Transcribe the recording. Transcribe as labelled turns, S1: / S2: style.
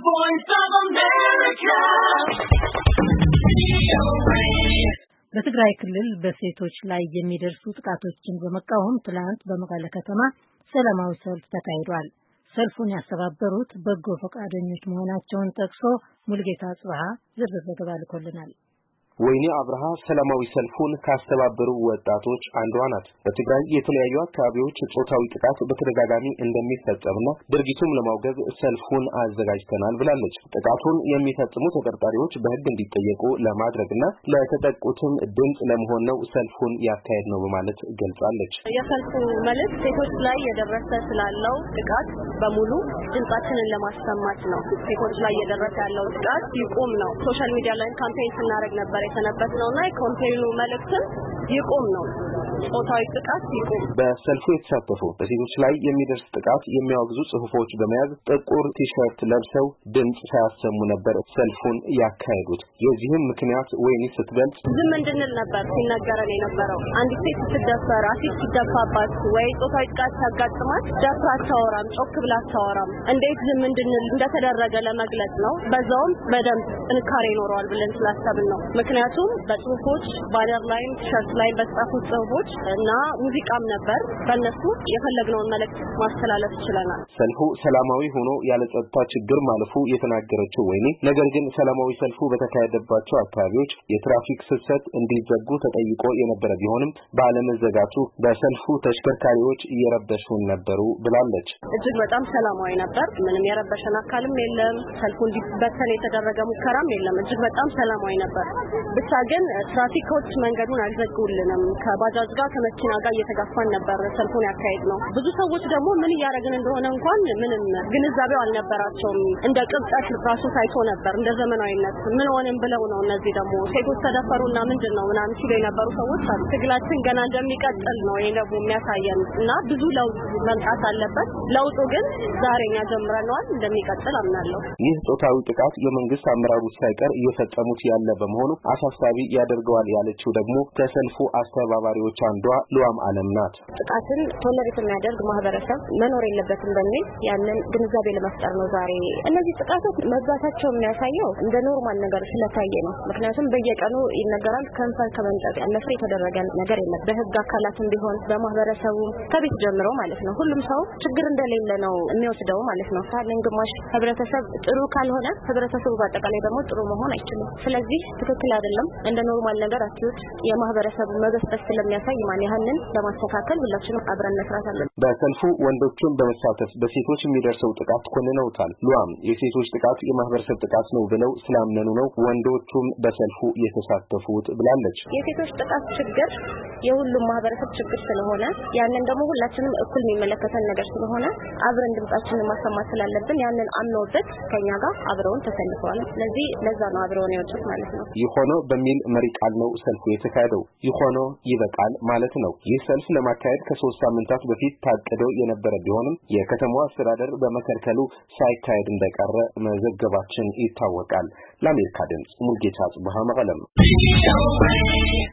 S1: voice of America. በትግራይ ክልል በሴቶች ላይ የሚደርሱ ጥቃቶችን በመቃወም ትላንት በመቀለ ከተማ ሰላማዊ ሰልፍ ተካሂዷል። ሰልፉን ያስተባበሩት በጎ ፈቃደኞች መሆናቸውን ጠቅሶ ሙልጌታ ጽባህ ዝርዝር ዘገባ ልኮልናል።
S2: ወይኔ አብርሃ ሰላማዊ ሰልፉን ካስተባበሩ ወጣቶች አንዷ ናት። በትግራይ የተለያዩ አካባቢዎች ጾታዊ ጥቃት በተደጋጋሚ እንደሚፈጸምና ድርጊቱን ለማውገዝ ሰልፉን አዘጋጅተናል ብላለች። ጥቃቱን የሚፈጽሙ ተጠርጣሪዎች በሕግ እንዲጠየቁ ለማድረግና ለተጠቁትም ድምጽ ለመሆን ነው ሰልፉን ያካሄድ ነው በማለት ገልጻለች።
S3: የሰልፉ መልእክት ሴቶች ላይ የደረሰ ስላለው ጥቃት በሙሉ ድምጻችንን ለማሰማት ነው። ሴቶች ላይ የደረሰ ያለው ጥቃት ይቁም ነው። ሶሻል ሚዲያ ላይ ካምፔይን ስናደርግ ነበር የተነበተነውና የካምፔይኑ መልእክት ይቁም ነው። ጾታዊ ጥቃት ይቁም።
S2: በሰልፉ የተሳተፉ በሴቶች ላይ የሚደርስ ጥቃት የሚያወግዙ ጽሁፎች በመያዝ ጥቁር ቲሸርት ለብሰው ድምጽ ሳያሰሙ ነበር ሰልፉን ያካሄዱት። የዚህም ምክንያት ወይኔ ስትገልጽ
S3: ዝም እንድንል ነበር ሲነገረን የነበረው። አንዲት ሴት ስትደፈር፣ አሲድ ሲደፋባት ወይ ጾታዊ ጥቃት ሲያጋጥማት ደፍራ አታወራም፣ ጮክ ብላ አታወራም። እንዴት ዝም እንድንል እንደተደረገ ለመግለጽ ነው። በዛውም በደንብ ጥንካሬ ይኖረዋል ብለን ስላሰብን ነው። ምክንያቱም በጽሁፎች ባነር ላይ ቲሸርት ላይ በተጻፉት ጽሁፎች እና ሙዚቃም ነበር። በእነሱ የፈለግነውን መልእክት ማስተላለፍ ይችላል።
S2: ሰልፉ ሰላማዊ ሆኖ ያለ ጸጥታ ችግር ማለፉ የተናገረችው ወይኔ ነገር ግን ሰላማዊ ሰልፉ በተካሄደባቸው አካባቢዎች የትራፊክ ፍሰት እንዲዘጉ ተጠይቆ የነበረ ቢሆንም ባለመዘጋቱ በሰልፉ ተሽከርካሪዎች እየረበሹ ነበሩ ብላለች።
S3: እጅግ በጣም ሰላማዊ ነበር። ምንም የረበሸን አካልም የለም። ሰልፉ እንዲበተን የተደረገ ሙከራም የለም። እጅግ በጣም ሰላማዊ ነበር። ብቻ ግን ትራፊኮች መንገዱን አልዘጉልንም። ከባጃጅ ጋር ከመኪና ጋር እየተጋፋን ነበር ሰልፉን ያካሄድነው። ብዙ ሰዎች ደግሞ ምን ያረጋግን እንደሆነ እንኳን ምንም ግንዛቤው አልነበራቸውም። እንደ ቅብጠት ራሱ ታይቶ ነበር እንደ ዘመናዊነት ምን ሆነን ብለው ነው። እነዚህ ደግሞ ሴቶች ተደፈሩና ምንድነው ምናምን ሲሉ የነበሩ ሰዎች አሉ። ትግላችን ገና እንደሚቀጥል ነው የነቡ የሚያሳየን እና ብዙ ለውጥ መምጣት አለበት። ለውጡ ግን ዛሬኛ ጀምረናል እንደሚቀጥል አምናለሁ።
S2: ይህ ጾታዊ ጥቃት የመንግስት አመራሮች ሳይቀር እየፈጸሙት ያለ በመሆኑ አሳሳቢ ያደርገዋል ያለችው ደግሞ ከሰልፉ አስተባባሪዎች አንዷ ሉዋም አለም ናት።
S3: ጥቃትን ቶለሬት የሚያደርግ ማህበረሰብ መኖር የለበትም በሚል ያንን ግንዛቤ ለመፍጠር ነው ዛሬ። እነዚህ ጥቃቶች መብዛታቸው የሚያሳየው እንደ ኖርማል ነገር ስለታየ ነው። ምክንያቱም በየቀኑ ይነገራል። ከንፈር ከመንጠቅ ያለፈ የተደረገ ነገር የለም። በህግ አካላትም ቢሆን በማህበረሰቡ ከቤት ጀምሮ ማለት ነው ሁሉም ሰው ችግር እንደሌለ ነው የሚወስደው ማለት ነው። ታለን ግማሽ ህብረተሰብ ጥሩ ካልሆነ ህብረተሰቡ በአጠቃላይ ደግሞ ጥሩ መሆን አይችልም። ስለዚህ ትክክል አይደለም። እንደ ኖርማል ነገር አትዩት። የማህበረሰቡ መበስበስ ስለሚያሳይ ማን ያህንን ለማስተካከል ሁላችንም አብረን መስራት አለብን።
S2: በሰልፉ ወንዶችን በመሳተፍ በሴቶች የሚደርሰው ጥቃት ኮንነውታል። ሉዋም የሴቶች ጥቃት የማህበረሰብ ጥቃት ነው ብለው ስላመኑ ነው ወንዶቹም በሰልፉ የተሳተፉት ብላለች።
S3: የሴቶች ጥቃት ችግር የሁሉም ማህበረሰብ ችግር ስለሆነ ያንን ደግሞ ሁላችንም እኩል የሚመለከተን ነገር ስለሆነ አብረን ድምጻችንን ማሰማት ስላለብን ያንን አምነውበት ከኛ ጋር አብረውን ተሰልፈዋል። ስለዚህ ለዛ ነው አብረውን የወጡት ማለት ነው።
S2: ይሆኖ በሚል መሪ ቃል ነው ሰልፉ የተካሄደው። ይሆኖ ይበቃል ማለት ነው። ይህ ሰልፍ ለማካሄድ ከ3 ሳምንታት በፊት ታቅዶ የነበረ ቢሆንም የከተማው አስተዳደር በመከልከሉ ሳይካሄድ እንደቀረ መዘገባችን ይታወቃል። ለአሜሪካ ድምጽ ሙልጌታ ጽባህ መቀለም